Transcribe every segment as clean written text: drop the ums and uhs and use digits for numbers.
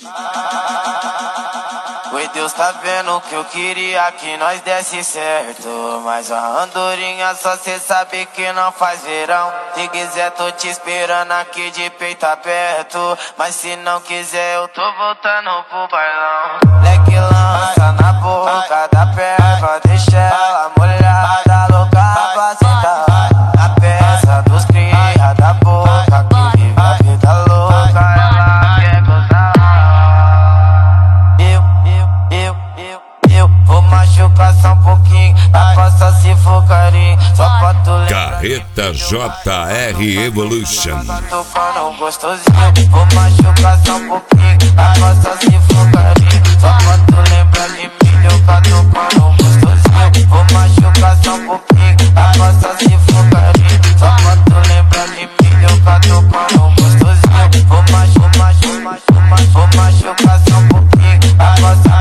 Oi, Deus tá vendo que eu queria que nós desse certo, mas a andorinha só cê sabe que não faz verão. Se quiser tô te esperando aqui de peito aberto, mas se não quiser eu tô voltando pro bailão. Leque lança na boca da perna, deixa ela molhada, louca pra sentar na peça dos cria da boca que vive a vida louca, ela quer gozar. Eu vou machucar só um pouquinho, a costa se for carinho, só pra tu lembrar. Carreta JR Evolution. Tocando gostosinho, vou machucar só um pouquinho, a costa se for carinho, só pra tu lembrar de mim, eu tocando gostosinho. Vou machucar só um pouquinho, a costa se for carinho, só pra tu lembrar de mim, eu tocando gostosinho. Vou machucar só um pouquinho, a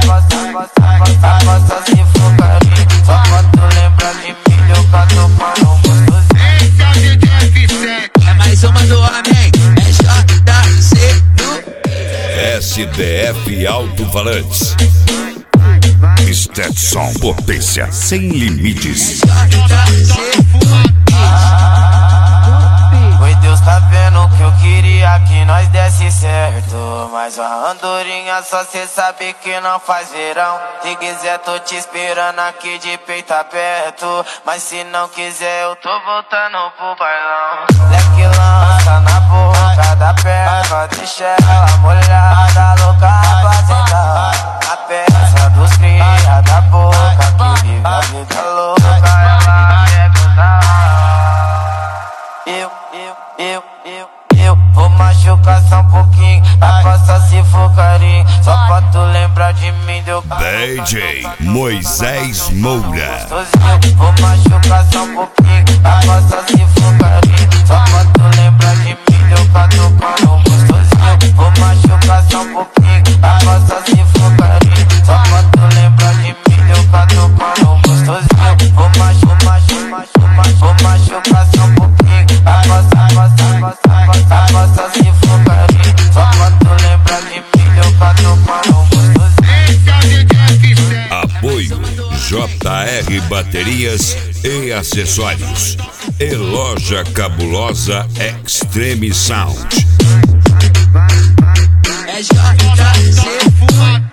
costa se for carinho, só pra tu lembrar de mim, eu tocando gostosinho. Esse é o DJ F7, é mais uma do homem, é JC no SDF Alto-Falantes. Stetson, potência sem limites. Oi, Deus tá vendo que eu queria que nós desse certo, mas a andorinha só cê sabe que não faz verão. Se quiser tô te esperando aqui de peito aberto, mas se não quiser eu tô voltando pro bailão. Leque lança na boca da perna, deixa ela molhada, louca pra sentar na peça dos cria da boca que vive a vida louca, ela quer gozar. Eu vou machucar só um pouquinho, a costa se for carinho, só pra tu lembrar de mim, deu DJ Moisés Moura. Vou machucar só um pouquinho, a costa se for carinho, só pra tu lembrar de mim, deu tocando gostosinho. Vou machucar só um pouquinho, a costa se for carinho, só pra tu lembrar de mim, deu tocando gostosinho. Vou machucar só um pouquinho, a costa se for carinho, só pra tu lembrar de mim, deu tocando gostosinho. Esse é o DJ F7. Apoio JR Baterias e Acessórios e Loja Cabulosa Extreme Sound. É JC